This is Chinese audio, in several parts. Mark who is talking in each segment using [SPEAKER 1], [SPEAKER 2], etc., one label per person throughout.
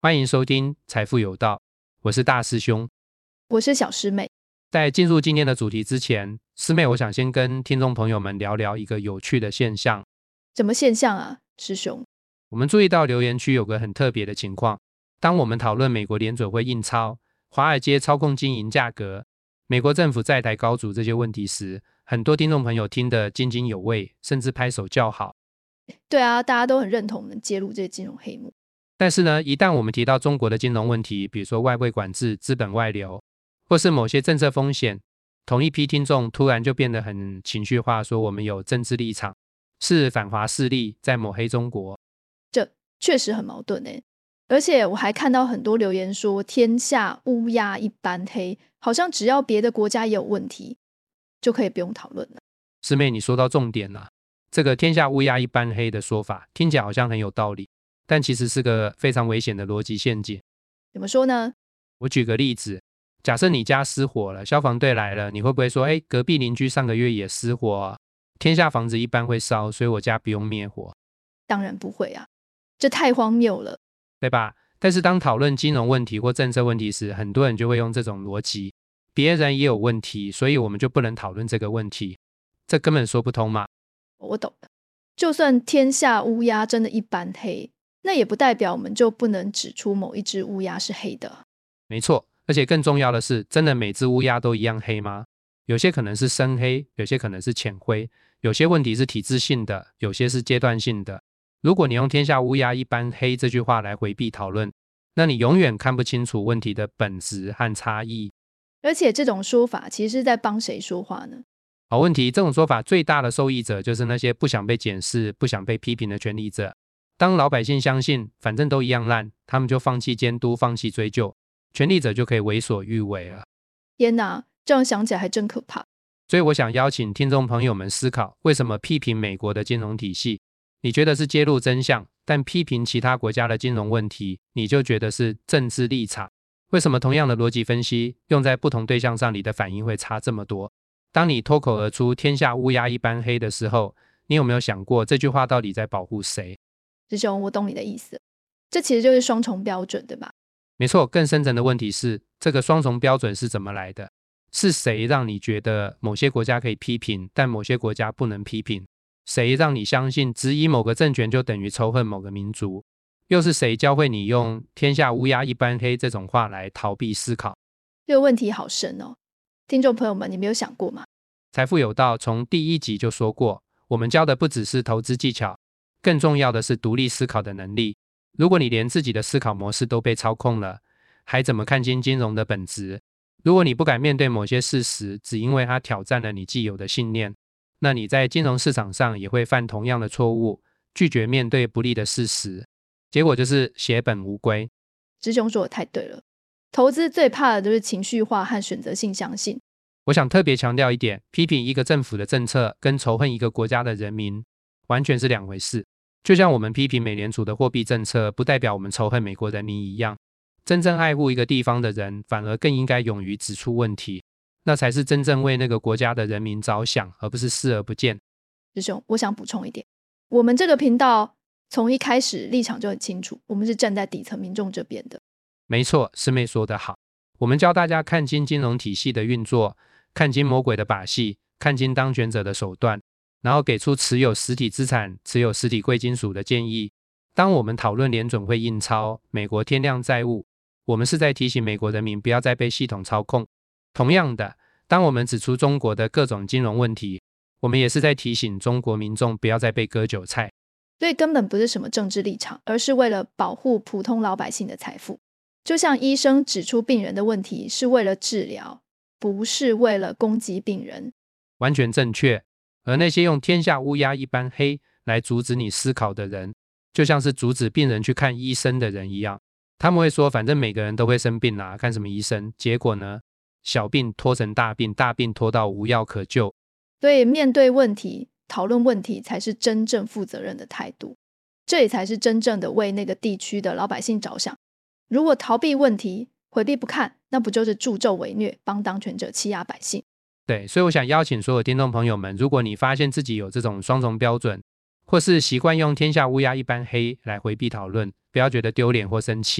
[SPEAKER 1] 欢迎收听财富有道，我是大师兄，
[SPEAKER 2] 我是小师妹。
[SPEAKER 1] 在进入今天的主题之前，师妹我想先跟听众朋友们聊聊一个有趣的现象。
[SPEAKER 2] 什么现象啊，师兄？
[SPEAKER 1] 我们注意到留言区有个很特别的情况，当我们讨论美国联准会印钞、华尔街操控金银价格、美国政府债台高筑这些问题时，很多听众朋友听得津津有味，甚至拍手叫好。
[SPEAKER 2] 对啊，大家都很认同我们揭露这些金融黑幕。
[SPEAKER 1] 但是呢，一旦我们提到中国的金融问题，比如说外汇管制、资本外流，或是某些政策风险，同一批听众突然就变得很情绪化，说我们有政治立场，是反华势力在抹黑中国。
[SPEAKER 2] 这确实很矛盾耶。而且我还看到很多留言说天下乌鸦一般黑，好像只要别的国家也有问题就可以不用讨论了。
[SPEAKER 1] 师妹你说到重点了，这个天下乌鸦一般黑的说法听起来好像很有道理，但其实是个非常危险的逻辑陷阱。
[SPEAKER 2] 怎么说呢？
[SPEAKER 1] 我举个例子，假设你家失火了，消防队来了，你会不会说隔壁邻居上个月也失火啊，天下房子一般会烧，所以我家不用灭火？
[SPEAKER 2] 当然不会啊，这太荒谬了，
[SPEAKER 1] 对吧？但是当讨论金融问题或政策问题时，很多人就会用这种逻辑，别人也有问题，所以我们就不能讨论这个问题，这根本说不通嘛。
[SPEAKER 2] 我懂了，就算天下乌鸦真的一般黑，那也不代表我们就不能指出某一只乌鸦是黑的。
[SPEAKER 1] 没错，而且更重要的是，真的每只乌鸦都一样黑吗？有些可能是深黑，有些可能是浅灰，有些问题是体制性的，有些是阶段性的。如果你用天下乌鸦一般黑这句话来回避讨论，那你永远看不清楚问题的本质和差异。
[SPEAKER 2] 而且这种说法其实是在帮谁说话呢？
[SPEAKER 1] 好问题，这种说法最大的受益者就是那些不想被检视、不想被批评的权力者。当老百姓相信反正都一样烂，他们就放弃监督、放弃追究，权力者就可以为所欲为了。
[SPEAKER 2] 天哪，这样想起来还真可怕。
[SPEAKER 1] 所以我想邀请听众朋友们思考，为什么批评美国的金融体系你觉得是揭露真相，但批评其他国家的金融问题你就觉得是政治立场？为什么同样的逻辑分析用在不同对象上，你的反应会差这么多？当你脱口而出天下乌鸦一般黑的时候，你有没有想过这句话到底在保护谁？
[SPEAKER 2] 师兄，我懂你的意思，这其实就是双重标准，对吧？
[SPEAKER 1] 没错，更深层的问题是这个双重标准是怎么来的？是谁让你觉得某些国家可以批评，但某些国家不能批评？谁让你相信质疑某个政权就等于仇恨某个民族？又是谁教会你用天下乌鸦一般黑这种话来逃避思考？
[SPEAKER 2] 这个问题好深哦，听众朋友们，你没有想过吗？
[SPEAKER 1] 财富有道从第一集就说过，我们教的不只是投资技巧，更重要的是独立思考的能力。如果你连自己的思考模式都被操控了，还怎么看清金融的本质？如果你不敢面对某些事实，只因为它挑战了你既有的信念，那你在金融市场上也会犯同样的错误，拒绝面对不利的事实，结果就是血本无归。
[SPEAKER 2] 师兄说的太对了，投资最怕的就是情绪化和选择性相信。
[SPEAKER 1] 我想特别强调一点，批评一个政府的政策跟仇恨一个国家的人民完全是两回事。就像我们批评美联储的货币政策，不代表我们仇恨美国人民一样。真正爱护一个地方的人，反而更应该勇于指出问题，那才是真正为那个国家的人民着想，而不是视而不见。
[SPEAKER 2] 师兄，我想补充一点，我们这个频道从一开始立场就很清楚，我们是站在底层民众这边的。
[SPEAKER 1] 没错，师妹说得好，我们教大家看清金融体系的运作，看清魔鬼的把戏，看清当权者的手段，然后给出持有实体资产、持有实体贵金属的建议。当我们讨论联准会印钞、美国天量债务，我们是在提醒美国人民不要再被系统操控。同样的，当我们指出中国的各种金融问题，我们也是在提醒中国民众不要再被割韭菜。
[SPEAKER 2] 所以根本不是什么政治立场，而是为了保护普通老百姓的财富。就像医生指出病人的问题是为了治疗，不是为了攻击病人。
[SPEAKER 1] 完全正确。而那些用天下乌鸦一般黑来阻止你思考的人，就像是阻止病人去看医生的人一样。他们会说反正每个人都会生病啦，看什么医生？结果呢，小病拖成大病，大病拖到无药可救。
[SPEAKER 2] 所以面对问题、讨论问题才是真正负责任的态度，这也才是真正的为那个地区的老百姓着想。如果逃避问题、回避不看，那不就是助纣为虐，帮当权者欺压百姓？
[SPEAKER 1] 对，所以我想邀请所有听众朋友们，如果你发现自己有这种双重标准，或是习惯用天下乌鸦一般黑来回避讨论，不要觉得丢脸或生气。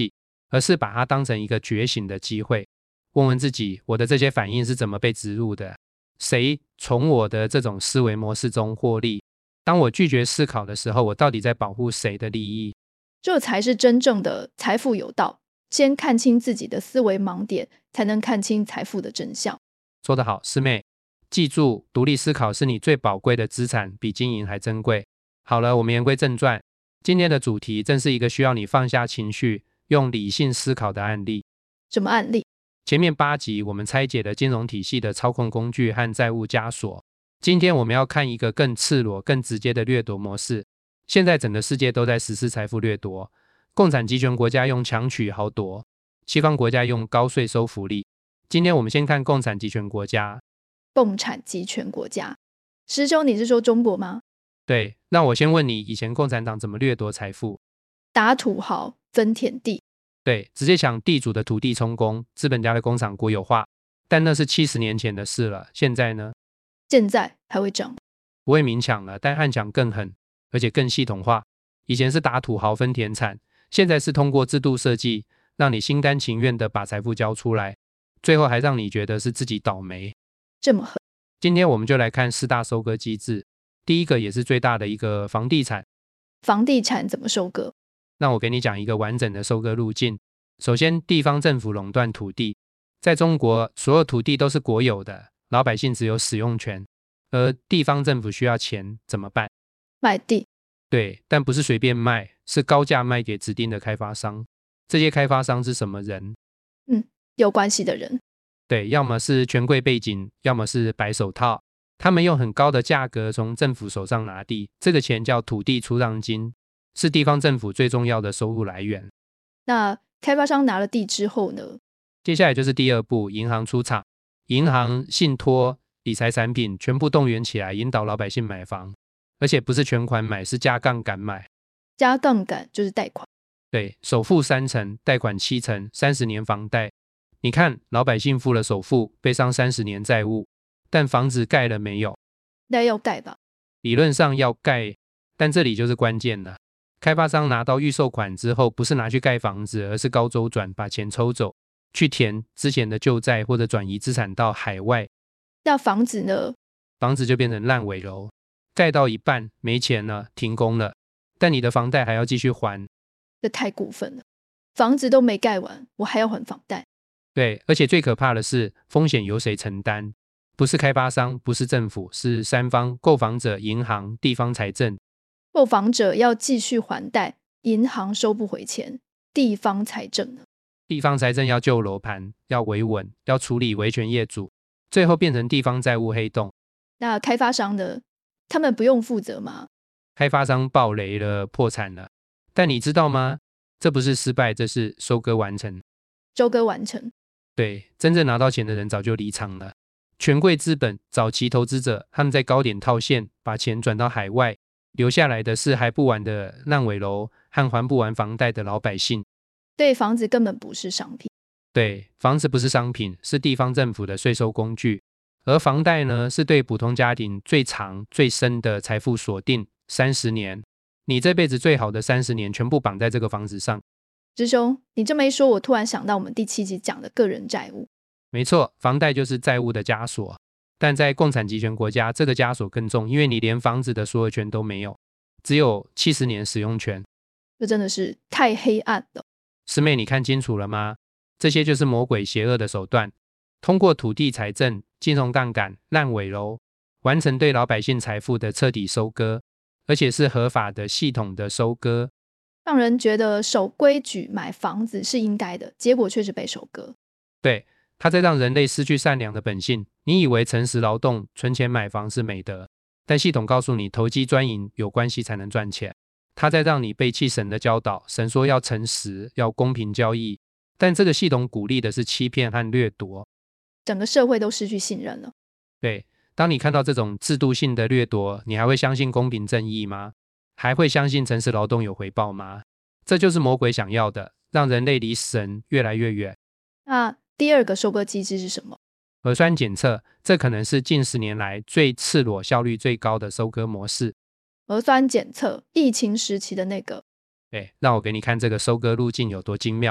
[SPEAKER 1] 而是把它当成一个觉醒的机会，问问自己，我的这些反应是怎么被植入的？谁从我的这种思维模式中获利？当我拒绝思考的时候，我到底在保护谁的利益？
[SPEAKER 2] 这才是真正的财富有道。先看清自己的思维盲点，才能看清财富的真相。
[SPEAKER 1] 说得好，师妹，记住，独立思考是你最宝贵的资产，比金银还珍贵。好了，我们言归正传，今天的主题正是一个需要你放下情绪，用理性思考的案例。
[SPEAKER 2] 什么案例？
[SPEAKER 1] 前面8集我们拆解了金融体系的操控工具和债务枷锁，今天我们要看一个更赤裸、更直接的掠夺模式。现在整个世界都在实施财富掠夺，共产集权国家用强取豪夺，西方国家用高税收福利。今天我们先看共产集权国家。
[SPEAKER 2] 共产集权国家。师兄，你是说中国吗？
[SPEAKER 1] 对，那我先问你，以前共产党怎么掠夺财富？
[SPEAKER 2] 打土豪，分田地。
[SPEAKER 1] 对，直接抢地主的土地充公，资本家的工厂国有化。但那是70年前的事了，现在呢？
[SPEAKER 2] 现在还会涨？
[SPEAKER 1] 不会明抢了，但暗抢更狠，而且更系统化。以前是打土豪分田产，现在是通过制度设计，让你心甘情愿的把财富交出来，最后还让你觉得是自己倒霉。
[SPEAKER 2] 这么狠？
[SPEAKER 1] 今天我们就来看4大收割机制。第一个也是最大的一个房地产。
[SPEAKER 2] 房地产怎么收割？
[SPEAKER 1] 那我给你讲一个完整的收割路径。首先，地方政府垄断土地。在中国，所有土地都是国有的，老百姓只有使用权。而地方政府需要钱，怎么办？
[SPEAKER 2] 卖地。
[SPEAKER 1] 对，但不是随便卖，是高价卖给指定的开发商。这些开发商是什么人？
[SPEAKER 2] 有关系的人。
[SPEAKER 1] 对，要么是权贵背景，要么是白手套。他们用很高的价格从政府手上拿地，这个钱叫土地出让金，是地方政府最重要的收入来源。
[SPEAKER 2] 那开发商拿了地之后呢？
[SPEAKER 1] 接下来就是第2步，银行出场。银行、信托、理财产品全部动员起来，引导老百姓买房，而且不是全款买，是加杠杆买。
[SPEAKER 2] 加杠杆就是贷款。
[SPEAKER 1] 对，首付3成，贷款7成，30年房贷。你看，老百姓付了首付，背上30年债务，但房子盖了没有？
[SPEAKER 2] 那要盖吧？
[SPEAKER 1] 理论上要盖，但这里就是关键了。开发商拿到预售款之后，不是拿去盖房子，而是高周转，把钱抽走，去填之前的旧债，或者转移资产到海外。
[SPEAKER 2] 那房子呢？
[SPEAKER 1] 房子就变成烂尾楼，盖到一半没钱了，停工了，但你的房贷还要继续还。
[SPEAKER 2] 这太过分了，房子都没盖完，我还要还房贷。
[SPEAKER 1] 对，而且最可怕的是，风险由谁承担？不是开发商，不是政府，是3方：购房者、银行、地方财政。
[SPEAKER 2] 购房者要继续还贷，银行收不回钱，地方财政呢？
[SPEAKER 1] 地方财政要救楼盘，要维稳，要处理维权业主，最后变成地方债务黑洞。
[SPEAKER 2] 那开发商呢？他们不用负责吗？
[SPEAKER 1] 开发商爆雷了，破产了。但你知道吗？这不是失败，这是收割完成。
[SPEAKER 2] 收割完成。
[SPEAKER 1] 对，真正拿到钱的人早就离场了。权贵资本、早期投资者，他们在高点套现，把钱转到海外，留下来的是还不完的烂尾楼和还不完房贷的老百姓。
[SPEAKER 2] 对，房子根本不是商品。
[SPEAKER 1] 对，房子不是商品，是地方政府的税收工具。而房贷呢，是对普通家庭最长最深的财富锁定，30年。你这辈子最好的30年全部绑在这个房子上。
[SPEAKER 2] 师兄，你这么一说，我突然想到我们第7集讲的个人债务。
[SPEAKER 1] 没错，房贷就是债务的枷锁。但在共产集权国家，这个枷锁更重，因为你连房子的所有权都没有，只有70年使用权。
[SPEAKER 2] 这真的是太黑暗了。
[SPEAKER 1] 师妹，你看清楚了吗？这些就是魔鬼邪恶的手段，通过土地财政、金融杠杆、烂尾楼，完成对老百姓财富的彻底收割，而且是合法的、系统的收割。
[SPEAKER 2] 让人觉得守规矩买房子是应该的，结果却是被收割。
[SPEAKER 1] 对，它在让人类失去善良的本性。你以为诚实劳动、存钱买房是美德，但系统告诉你，投机专营有关系才能赚钱。它在让你背弃神的教导，神说要诚实，要公平交易，但这个系统鼓励的是欺骗和掠夺。
[SPEAKER 2] 整个社会都失去信任了。
[SPEAKER 1] 对，当你看到这种制度性的掠夺，你还会相信公平正义吗？还会相信诚实劳动有回报吗？这就是魔鬼想要的，让人类离神越来越远。
[SPEAKER 2] 那第2个收割机制是什么？
[SPEAKER 1] 核酸检测，这可能是近10年来最赤裸、效率最高的收割模式。
[SPEAKER 2] 核酸检测，疫情时期的那个。
[SPEAKER 1] 对，让我给你看这个收割路径有多精妙。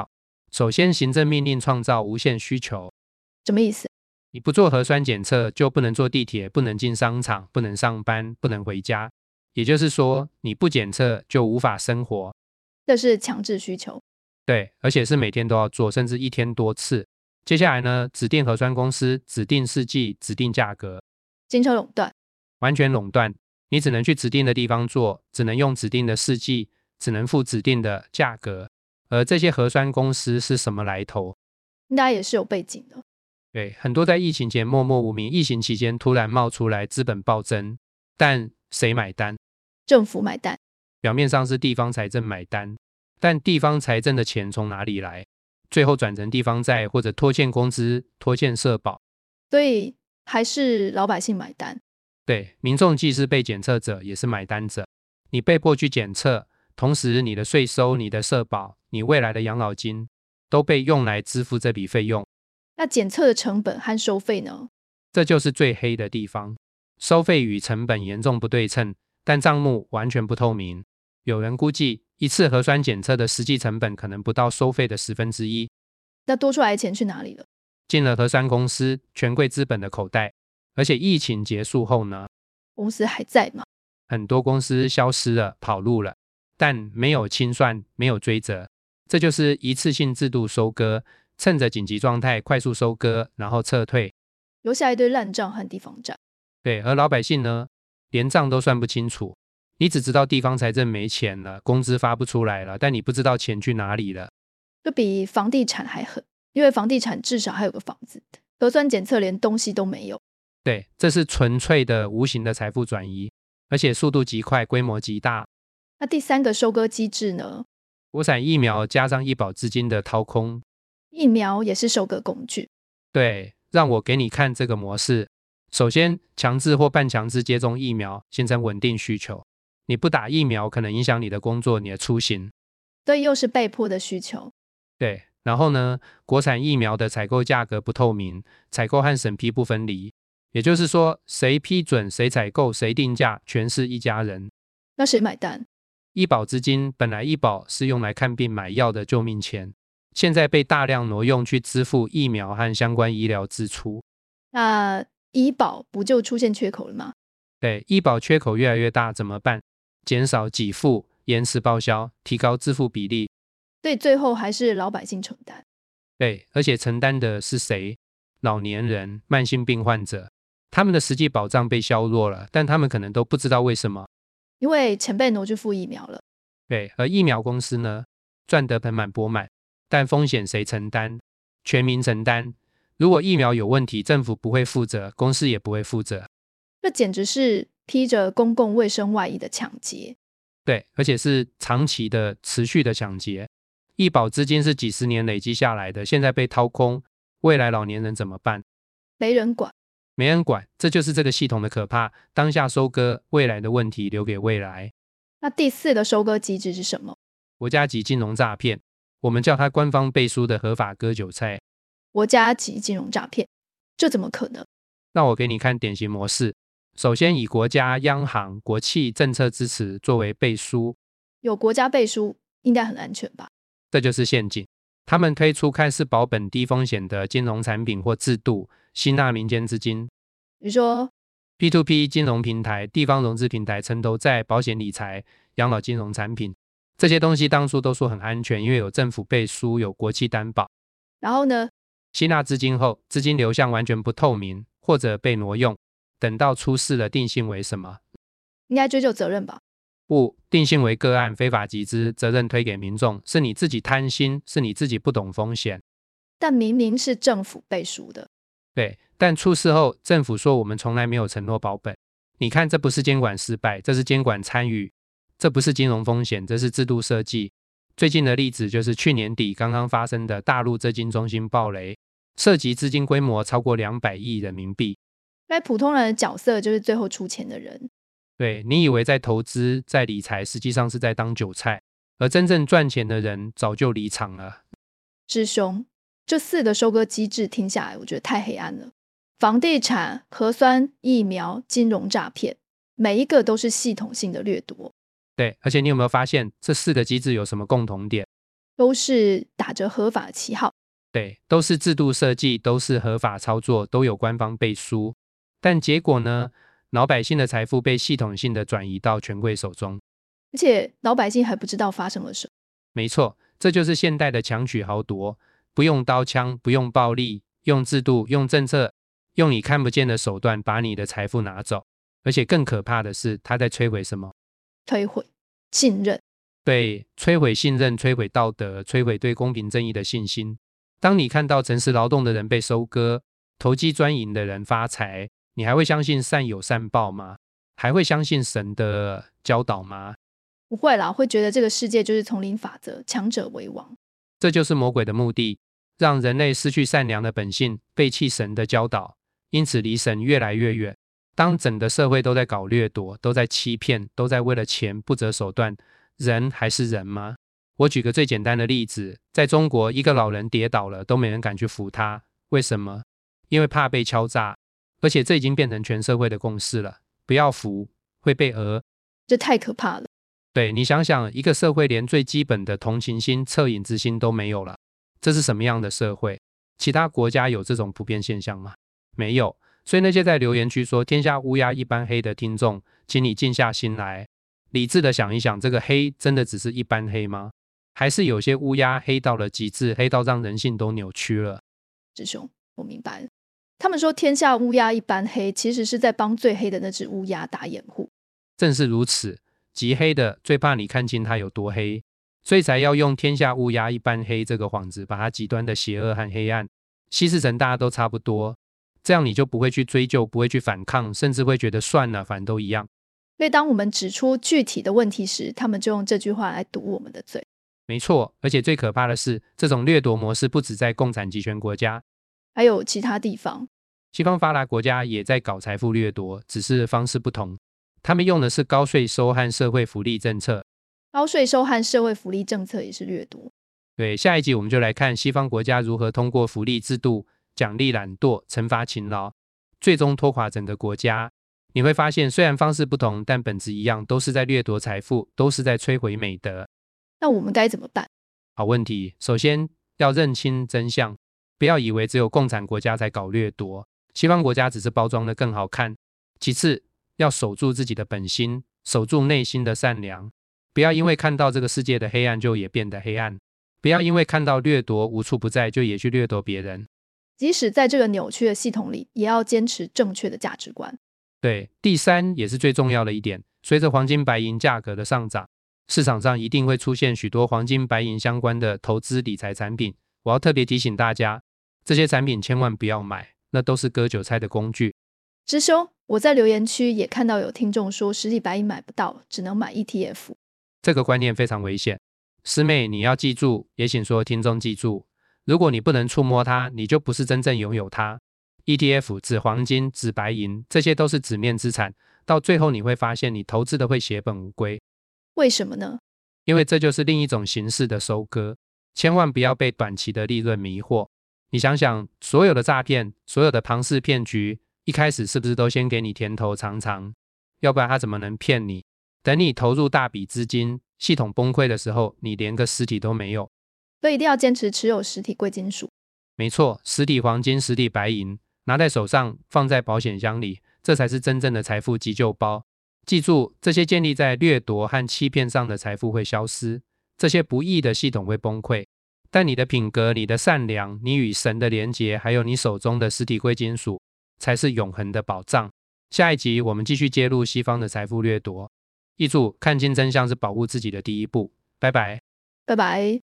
[SPEAKER 1] 首先，行政命令创造无限需求。
[SPEAKER 2] 什么意思？
[SPEAKER 1] 你不做核酸检测，就不能坐地铁，不能进商场，不能上班，不能回家。也就是说，你不检测就无法生活。
[SPEAKER 2] 这是强制需求。
[SPEAKER 1] 对，而且是每天都要做，甚至一天多次。接下来呢，指定核酸公司，指定试剂，指定价格。
[SPEAKER 2] 经销垄断。
[SPEAKER 1] 完全垄断，你只能去指定的地方做，只能用指定的试剂，只能付指定的价格。而这些核酸公司是什么来头？
[SPEAKER 2] 应该也是有背景的。
[SPEAKER 1] 对，很多在疫情前默默无名，疫情期间突然冒出来，资本暴增，但谁买单？
[SPEAKER 2] 政府买单。
[SPEAKER 1] 表面上是地方财政买单，但地方财政的钱从哪里来？最后转成地方债，或者拖欠工资、拖欠社保。
[SPEAKER 2] 所以还是老百姓买单。
[SPEAKER 1] 对，民众既是被检测者，也是买单者。你被迫去检测，同时你的税收、你的社保、你未来的养老金都被用来支付这笔费用。
[SPEAKER 2] 那检测的成本和收费呢？
[SPEAKER 1] 这就是最黑的地方，收费与成本严重不对称，但账目完全不透明。有人估计，一次核酸检测的实际成本可能不到收费的1/10。
[SPEAKER 2] 那多出来的钱去哪里了？
[SPEAKER 1] 进了核酸公司权贵资本的口袋。而且疫情结束后呢，
[SPEAKER 2] 公司还在吗？
[SPEAKER 1] 很多公司消失了，跑路了，但没有清算，没有追责。这就是一次性制度收割，趁着紧急状态快速收割，然后撤退，
[SPEAKER 2] 留下一堆烂账和地方债。
[SPEAKER 1] 对，而老百姓呢，连账都算不清楚。你只知道地方财政没钱了，工资发不出来了，但你不知道钱去哪里了。
[SPEAKER 2] 就比房地产还狠，因为房地产至少还有个房子，核酸检测连东西都没有。
[SPEAKER 1] 对，这是纯粹的无形的财富转移，而且速度极快，规模极大。
[SPEAKER 2] 那第三个收割机制呢？
[SPEAKER 1] 国产疫苗加上医保资金的掏空。
[SPEAKER 2] 疫苗也是收割工具。
[SPEAKER 1] 对，让我给你看这个模式。首先，强制或半强制接种疫苗，形成稳定需求。你不打疫苗，可能影响你的工作、你的出行。
[SPEAKER 2] 所以又是被迫的需求。
[SPEAKER 1] 对，然后呢，国产疫苗的采购价格不透明，采购和审批不分离。也就是说，谁批准、谁采购、谁定价，全是一家人。
[SPEAKER 2] 那谁买单？
[SPEAKER 1] 医保资金本来医保是用来看病买药的救命钱，现在被大量挪用去支付疫苗和相关医疗支出。
[SPEAKER 2] 那医保不就出现缺口了吗？
[SPEAKER 1] 对，医保缺口越来越大，怎么办？减少给付、延迟报销、提高支付比例。
[SPEAKER 2] 所以最后还是老百姓承担。
[SPEAKER 1] 对，而且承担的是谁？老年人、慢性病患者。他们的实际保障被削弱了，但他们可能都不知道为什么。
[SPEAKER 2] 因为钱被挪去付疫苗了。
[SPEAKER 1] 对，而疫苗公司呢，赚得盆满钵满，但风险谁承担？全民承担。如果疫苗有问题，政府不会负责，公司也不会负责。
[SPEAKER 2] 这简直是披着公共卫生外衣的抢劫。
[SPEAKER 1] 对，而且是长期的、持续的抢劫。医保资金是几十年累积下来的，现在被掏空，未来老年人怎么办？
[SPEAKER 2] 没人管。
[SPEAKER 1] 没人管，这就是这个系统的可怕。当下收割，未来的问题留给未来。
[SPEAKER 2] 那第四个收割机制是什么？
[SPEAKER 1] 国家级金融诈骗，我们叫它官方背书的合法割韭菜。
[SPEAKER 2] 国家级金融诈骗，这怎么可能？
[SPEAKER 1] 那我给你看典型模式。首先以国家、央行、国企政策支持作为背书。
[SPEAKER 2] 有国家背书，应该很安全吧？
[SPEAKER 1] 这就是陷阱。他们推出看似保本低风险的金融产品或制度，吸纳民间资金。
[SPEAKER 2] 比如说
[SPEAKER 1] P2P 金融平台、地方融资平台、城投债、保险理财、养老金融产品，这些东西当初都说很安全，因为有政府背书，有国企担保。
[SPEAKER 2] 然后呢？
[SPEAKER 1] 吸纳资金后，资金流向完全不透明，或者被挪用。等到出事了，定性为什么？
[SPEAKER 2] 应该追究责任吧？
[SPEAKER 1] 不，定性为个案非法集资，责任推给民众，是你自己贪心，是你自己不懂风险。
[SPEAKER 2] 但明明是政府背书的。
[SPEAKER 1] 对，但出事后，政府说我们从来没有承诺保本。你看，这不是监管失败，这是监管参与，这不是金融风险，这是制度设计。最近的例子就是去年底刚刚发生的大陆资金中心暴雷，涉及资金规模超过200亿人民币。
[SPEAKER 2] 因为普通人的角色就是最后出钱的人。
[SPEAKER 1] 对，你以为在投资、在理财，实际上是在当韭菜，而真正赚钱的人早就离场了。
[SPEAKER 2] 师兄，这4个收割机制听下来，我觉得太黑暗了。房地产、核酸、疫苗、金融诈骗，每一个都是系统性的掠夺。
[SPEAKER 1] 对，而且你有没有发现这4个机制有什么共同点？
[SPEAKER 2] 都是打着合法的旗号。
[SPEAKER 1] 对，都是制度设计，都是合法操作，都有官方背书，但结果呢，老百姓的财富被系统性的转移到权贵手中，
[SPEAKER 2] 而且老百姓还不知道发生了什么。
[SPEAKER 1] 没错，这就是现代的强取豪夺，不用刀枪，不用暴力，用制度，用政策，用你看不见的手段把你的财富拿走。而且更可怕的是，他在摧毁什么？
[SPEAKER 2] 摧毁信任。
[SPEAKER 1] 对，摧毁信任，摧毁道德，摧毁对公平正义的信心。当你看到诚实劳动的人被收割，投机专营的人发财，你还会相信善有善报吗？还会相信神的教导吗？
[SPEAKER 2] 不会啦，会觉得这个世界就是丛林法则，强者为王。
[SPEAKER 1] 这就是魔鬼的目的，让人类失去善良的本性，背弃神的教导，因此离神越来越远。当整个社会都在搞掠夺，都在欺骗，都在为了钱不择手段，人还是人吗？我举个最简单的例子，在中国，一个老人跌倒了，都没人敢去扶他，为什么？因为怕被敲诈，而且这已经变成全社会的共识了，不要扶，会被讹。
[SPEAKER 2] 这太可怕了。
[SPEAKER 1] 对，你想想，一个社会连最基本的同情心、恻隐之心都没有了，这是什么样的社会？其他国家有这种普遍现象吗？没有。所以那些在留言区说天下乌鸦一般黑的听众，请你静下心来，理智的想一想，这个黑真的只是一般黑吗？还是有些乌鸦黑到了极致，黑到让人性都扭曲了？
[SPEAKER 2] 师兄，我明白了。他们说天下乌鸦一般黑，其实是在帮最黑的那只乌鸦打掩护。
[SPEAKER 1] 正是如此，极黑的最怕你看清它有多黑，所以才要用天下乌鸦一般黑这个幌子，把它极端的邪恶和黑暗稀释成大家都差不多，这样你就不会去追究，不会去反抗，甚至会觉得算了，反正都一样。
[SPEAKER 2] 所以当我们指出具体的问题时，他们就用这句话来堵我们的嘴。
[SPEAKER 1] 没错，而且最可怕的是，这种掠夺模式不止在共产集权国家，
[SPEAKER 2] 还有其他地方。
[SPEAKER 1] 西方发达国家也在搞财富掠夺，只是方式不同。他们用的是高税收和社会福利政策。
[SPEAKER 2] 高税收和社会福利政策也是掠夺。
[SPEAKER 1] 对，下一集我们就来看西方国家如何通过福利制度奖励懒惰，惩罚勤劳，最终拖垮整个国家。你会发现，虽然方式不同，但本质一样，都是在掠夺财富，都是在摧毁美德。
[SPEAKER 2] 那我们该怎么办？
[SPEAKER 1] 好问题，首先要认清真相，不要以为只有共产国家才搞掠夺，西方国家只是包装得更好看。其次，要守住自己的本心，守住内心的善良，不要因为看到这个世界的黑暗就也变得黑暗，不要因为看到掠夺无处不在就也去掠夺别人。
[SPEAKER 2] 即使在这个扭曲的系统里，也要坚持正确的价值观。
[SPEAKER 1] 对，第三也是最重要的一点，随着黄金白银价格的上涨，市场上一定会出现许多黄金白银相关的投资理财产品。我要特别提醒大家，这些产品千万不要买，那都是割韭菜的工具。
[SPEAKER 2] 师兄，我在留言区也看到有听众说实体白银买不到，只能买 ETF。
[SPEAKER 1] 这个观念非常危险。师妹，你要记住，也请所有听众记住，如果你不能触摸它，你就不是真正拥有它。ETF 指黄金、指白银，这些都是纸面资产，到最后你会发现你投资的会血本无归。
[SPEAKER 2] 为什么呢？
[SPEAKER 1] 因为这就是另一种形式的收割，千万不要被短期的利润迷惑。你想想，所有的诈骗，所有的庞氏骗局，一开始是不是都先给你甜头尝尝？要不然他怎么能骗你？等你投入大笔资金，系统崩溃的时候，你连个实体都没有。
[SPEAKER 2] 所以一定要坚持持有实体贵金属。
[SPEAKER 1] 没错，实体黄金、实体白银，拿在手上，放在保险箱里，这才是真正的财富急救包。记住，这些建立在掠夺和欺骗上的财富会消失，这些不义的系统会崩溃，但你的品格、你的善良、你与神的连结，还有你手中的实体贵金属，才是永恒的宝藏。下一集我们继续揭露西方的财富掠夺。记住，看清真相是保护自己的第一步。拜拜。
[SPEAKER 2] 拜拜。